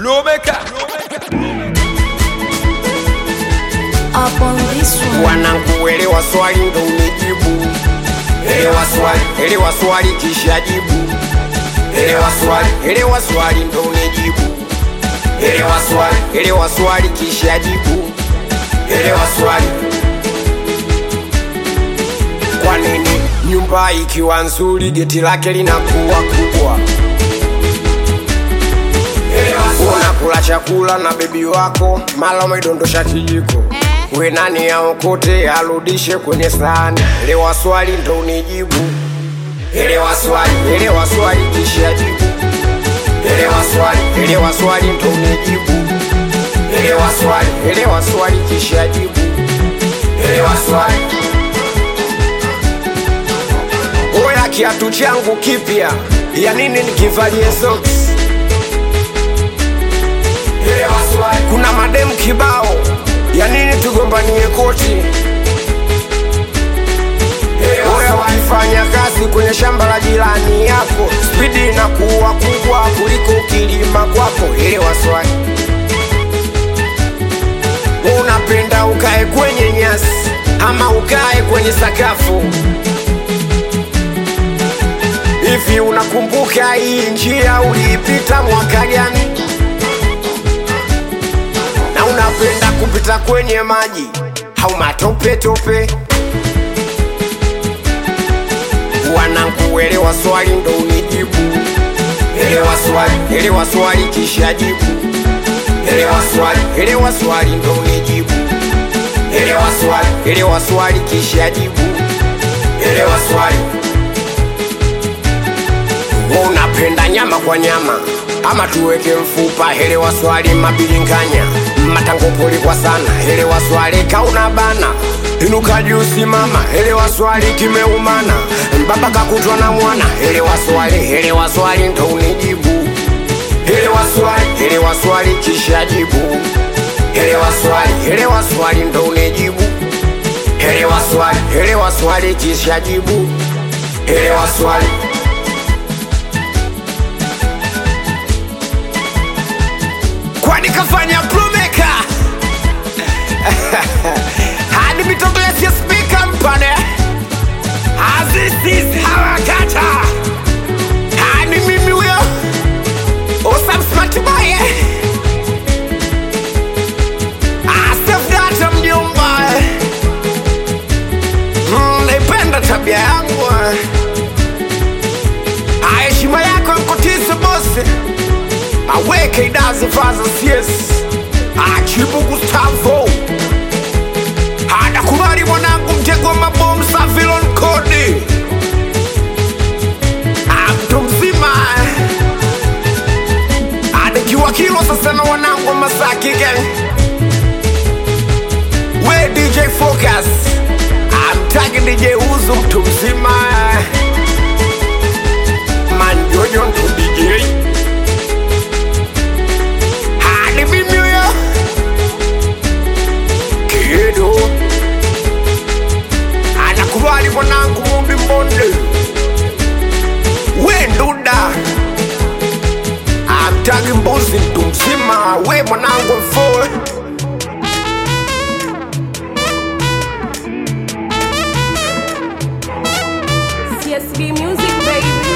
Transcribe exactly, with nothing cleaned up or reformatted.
Plumeka. Up on this one. Wanangu elewa swali ndo unijibu. Elewa swali, elewa swali kisha jibu. Elewa swali, elewa swali ndo unijibu. Elewa swali, elewa swali kisha jibu. Elewa swali. Kwa nini nyumba ikiwa nzuri geti lake linakuwa kubwa? Unakula chakula na bebi wako, mala umedondosha kijiko. We nani aokote arudishe kwenye sahani? Elewa swali ndo unijibu. Elewa swali, elewa swali kisha jibu. Elewa swali, elewa swali ndo unijibu. Elewa swali, elewa swali kisha jibu. Elewa swali. Oya kiatu changu kipya, ya nini nikivalie socks? Kuna mademu kibao, ya nini tugombanie koti? Oya wakifanya kazi kwenye shamba la jirani yako, spidi inakuwa kubwa kuliko kilima kwako. Elewa swali. Unapenda ukae kwenye nyasi ama ukae kwenye sakafu? Hivi unakumbuka hii njia uliipita mwaka gani? Na unapenda kupita kwenye maji au matope tope? Wanangu elewa swali ndo unijibu. Elewa swali, elewa swali kisha jibu. Elewa swali, elewa swali ndo unijibu. Elewa swali, elewa swali kisha jibu. Elewa swali. Unapenda nyama kwa nyama ama tuweke mfupa? Elewa swali. Mabilinganya matangopoli kwa sana? Elewa swali. Kauna bana inuka juu simama? Elewa swali. Kimeumana mbaba kakutwa na mwana? Elewa swali, elewa swali ndo unijibu. Elewa swali, elewa swali kisha jibu. Elewa swali, elewa swali ndo unijibu. Elewa swali, elewa swali kisha jibu. Elewa swali. Kwani kafanya Plumeka? Hadi mitogolesi ya speaker mpane. Azisizi hawakata. Hadi mimi wio Osam smart boy. Asef data mjomba. Mm, naipenda tabia yangu. Heshima yako mkotiza bosi. Aweke idazi faza sies. Achibu Gustavo. Hada kubari mwanangu mtego mabomu Savilon Kodi. Mtu mzima. Hada kiwa kilo sasa na wanangu Masaki gang. We D J Focus. I'm tagging D J Uzu mtu mzima. Man Jojo mtu D J. Anakubali mwanangu Mumbi Mbonde. We nduda amtagi mbuzi mtu mzima. We mwanangu mfoe. C S B Music baby.